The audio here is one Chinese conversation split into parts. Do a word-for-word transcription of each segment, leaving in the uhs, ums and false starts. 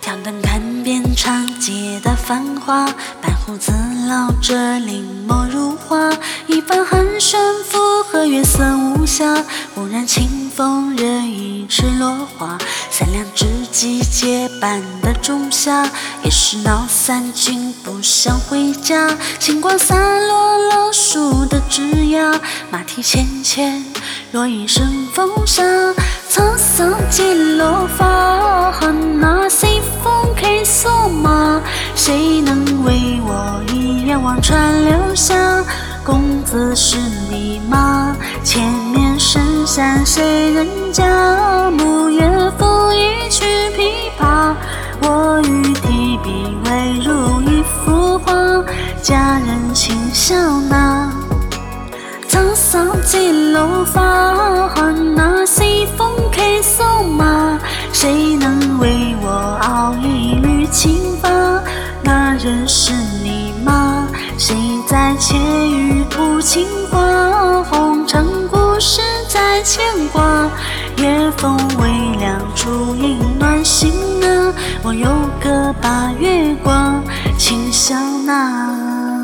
挑灯看遍长街的繁华，白胡子老者临摹如画，一番寒暄附和月色无暇，忽然清风惹一池落花，三两知己结伴的仲夏，也是闹三更不想回家，星光洒落老树的枝桠，马蹄浅浅落一身风沙，沧桑几落发，那西风开索马，谁能为我一眼望穿流霞？公子是你吗？前面深山谁人家？牧野赋一曲琵琶，我与提笔未如一幅画，佳人轻笑纳。沧桑几落发，那西风开索马，谁能为我熬一缕青发？那人是你吗？谁在窃语谱情话？红尘故事在牵挂，夜风微凉，烛影暖心啊，我有个把月光轻笑纳。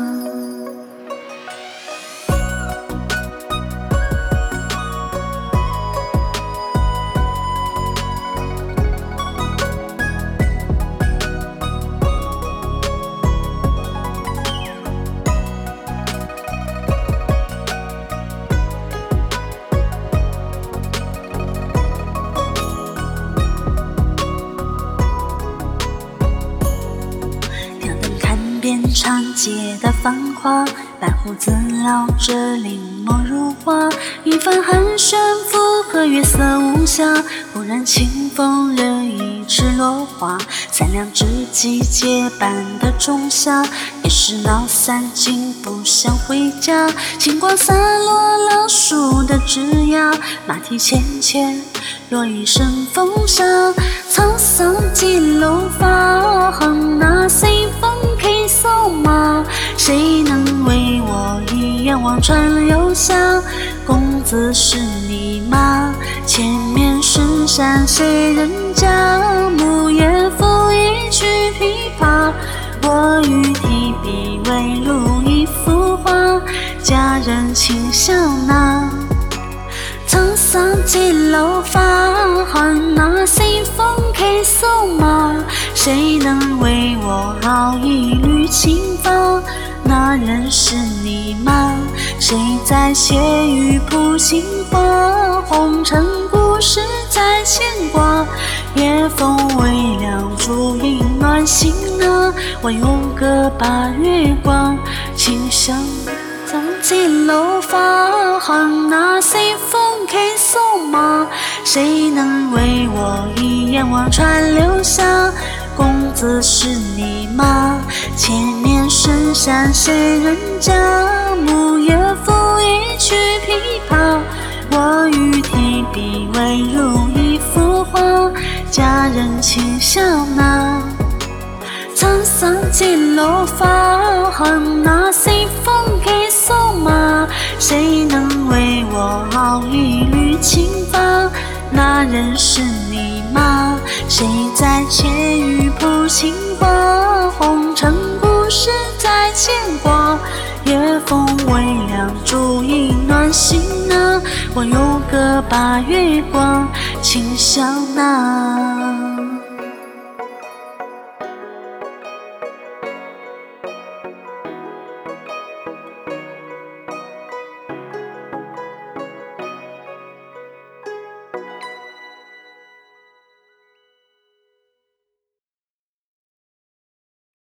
长街的繁华，白胡子老者临摹如画，一番寒暄附和月色无暇，忽然清风惹一池落花，三两知己结伴的仲夏，也是闹三更不想回家，星光洒落老树的枝桠，马蹄浅浅落一身风沙，沧桑几落发，那西风开索马，谁能为我一眼望穿流霞？公子是你吗？前面深山谁人家？牧野赋一曲琵琶，我与提笔未如一幅画，佳人轻笑纳。沧桑几落发，那西风开索马，谁能为我熬一缕青发？那人是你吗？谁在窃语谱情话？红尘故事在牵挂，夜风微凉，烛影暖心啊，我有个把月光轻笑纳。几落发，那西风开索马，谁能为我一眼望穿流霞？公子是你吗？前面深山谁人家？牧野赋一曲琵琶，我与提笔未如一幅画，佳人轻笑纳。沧桑几落发，那西风开索马，谁能为我熬一缕青发？那人是你吗？谁在窃语谱情话？红尘故事在牵挂，夜风微凉，烛影暖心啊，我有个把月光轻笑纳。